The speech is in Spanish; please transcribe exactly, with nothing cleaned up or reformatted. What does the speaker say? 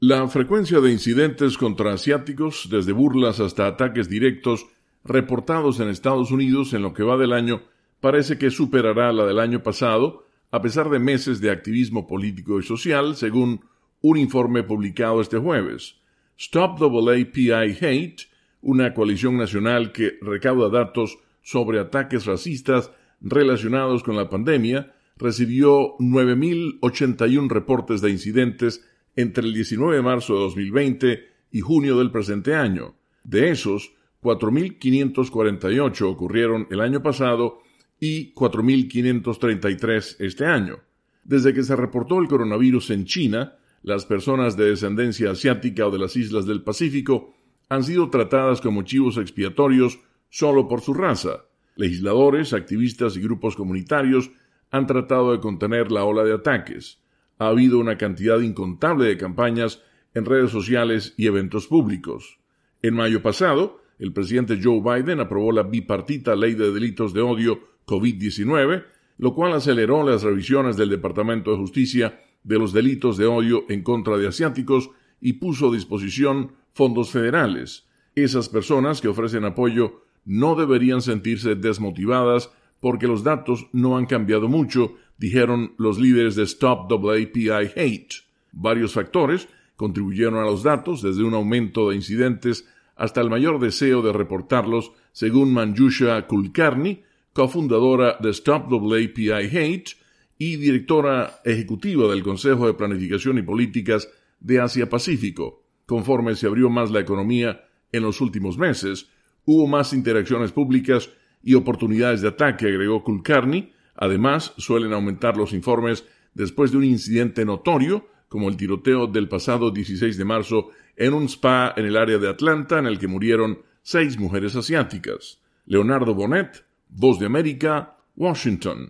La frecuencia de incidentes contra asiáticos, desde burlas hasta ataques directos, reportados en Estados Unidos en lo que va del año, parece que superará la del año pasado, a pesar de meses de activismo político y social, según un informe publicado este jueves. Stop A A P I Hate, una coalición nacional que recauda datos sobre ataques racistas relacionados con la pandemia, recibió nueve mil ochenta y uno reportes de incidentes entre el diecinueve de marzo de dos mil veinte y junio del presente año. De esos, cuatro mil quinientos cuarenta y ocho ocurrieron el año pasado y cuatro mil quinientos treinta y tres este año. Desde que se reportó el coronavirus en China, las personas de descendencia asiática o de las islas del Pacífico han sido tratadas como chivos expiatorios solo por su raza. Legisladores, activistas y grupos comunitarios han tratado de contener la ola de ataques. Ha habido una cantidad incontable de campañas en redes sociales y eventos públicos. En mayo pasado, el presidente Joe Biden aprobó la bipartita Ley de Delitos de Odio COVID diecinueve, lo cual aceleró las revisiones del Departamento de Justicia de los delitos de odio en contra de asiáticos y puso a disposición fondos federales. Esas personas que ofrecen apoyo no deberían sentirse desmotivadas porque los datos no han cambiado mucho, dijeron los líderes de Stop A A P I Hate. Varios factores contribuyeron a los datos, desde un aumento de incidentes hasta el mayor deseo de reportarlos, según Manjusha Kulkarni, cofundadora de Stop A A P I Hate y directora ejecutiva del Consejo de Planificación y Políticas de Asia-Pacífico. Conforme se abrió más la economía en los últimos meses, hubo más interacciones públicas y oportunidades de ataque, agregó Kulkarni. Además, suelen aumentar los informes después de un incidente notorio, como el tiroteo del pasado dieciséis de marzo en un spa en el área de Atlanta, en el que murieron seis mujeres asiáticas. Leonardo Bonet, Voz de América, Washington.